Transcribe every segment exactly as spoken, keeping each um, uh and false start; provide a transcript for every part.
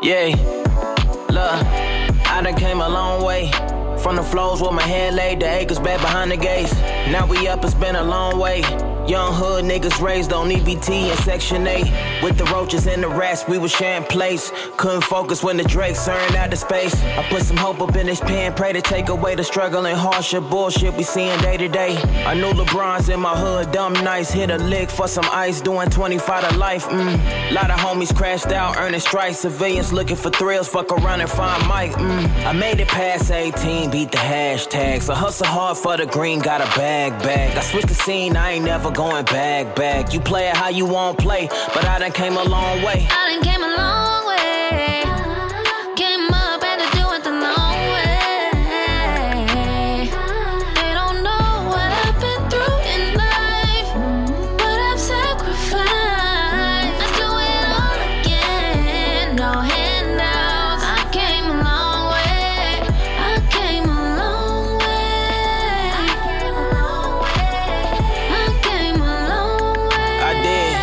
Yeah, look, I done came a long way. From the floors where my head laid, the acres back behind the gates. Now we up, it's been a long way. Young hood niggas raised on E B T and Section eight. With the roaches and the rats, we was sharing place. Couldn't focus when the Drakes earned out the space. I put some hope up in this pen, pray to take away the struggle and hardship bullshit we seeing day to day. I knew LeBron's in my hood, dumb nice. Hit a lick for some ice, doing twenty-five to life. Mm. Lot of homies crashed out, earning strikes. Civilians looking for thrills, fuck around and find Mike. Mm. I made it past eighteen, beat the hashtags. I hustle hard for the green, got a bag back. I switched the scene, I ain't never going back, back. You play it how you want play, but I done came a long way. I done came a long way. Came up, had to do it the long way. They don't know what I've been through in life, but I've sacrificed. Let's do it all again, no handouts. I came a long way. I came a long way. I came a long way. I did.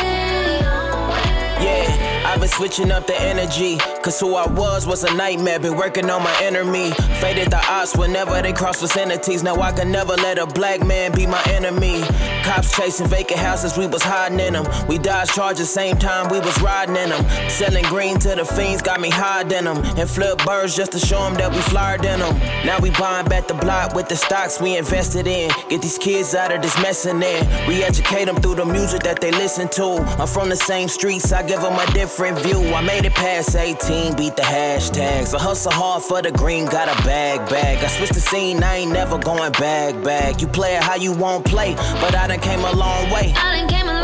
Yeah, I've been switching up the energy, cause who I was was a nightmare. Been working on my inner me. Faded the odds whenever they cross vicinities. Now I can never let a black man be my enemy. Cops chasing vacant houses, we was hiding in them. We dodged charges, same time we was riding in them. Selling green to the fiends, got me hiding them. And flip birds just to show them that we flyered in them. Now we buying back the block with the stocks we invested in. Get these kids out of this mess in there. Re-educate them through the music that they listen to. I'm from the same streets, I give them a different view. I made it past eighteen, beat the hashtags. I hustle hard for the green, got a bag back. I switched the scene, I ain't never going back, back. You play it how you want play, but I done came a long way. I done came a